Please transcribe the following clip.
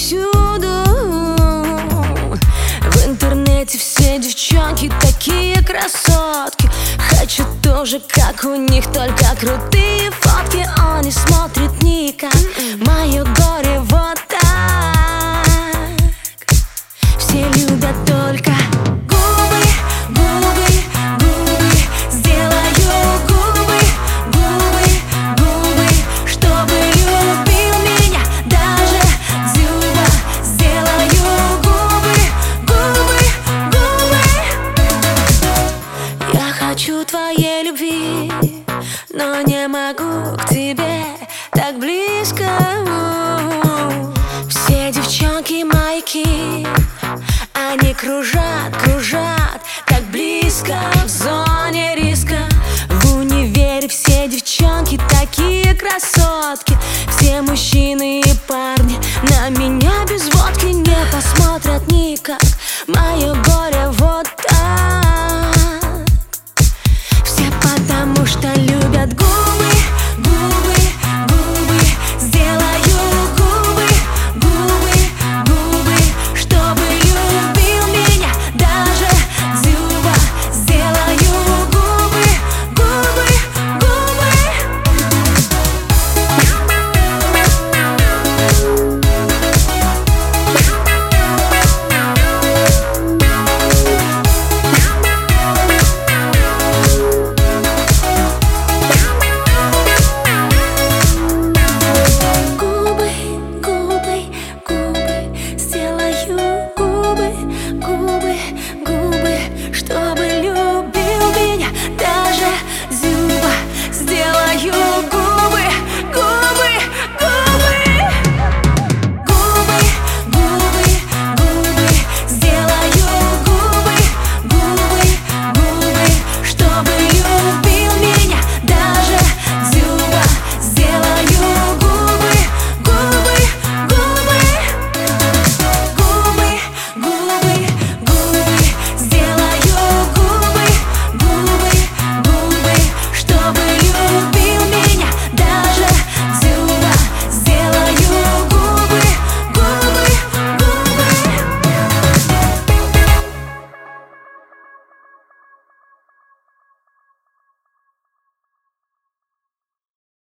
повсюду. В интернете все девчонки такие красотки. Хочу тоже, как у них, только крутые фотки. Он не смотрит никак мое горе вот так. Все любят только губы, губы, губы. Сделаю губы, губы, губы, чтобы любил меня даже Дзюба. Сделаю губы, губы, губы. Я хочу твоей любви, но не могу к тебе так близко. Все девчонки маяки, они кружат, кружат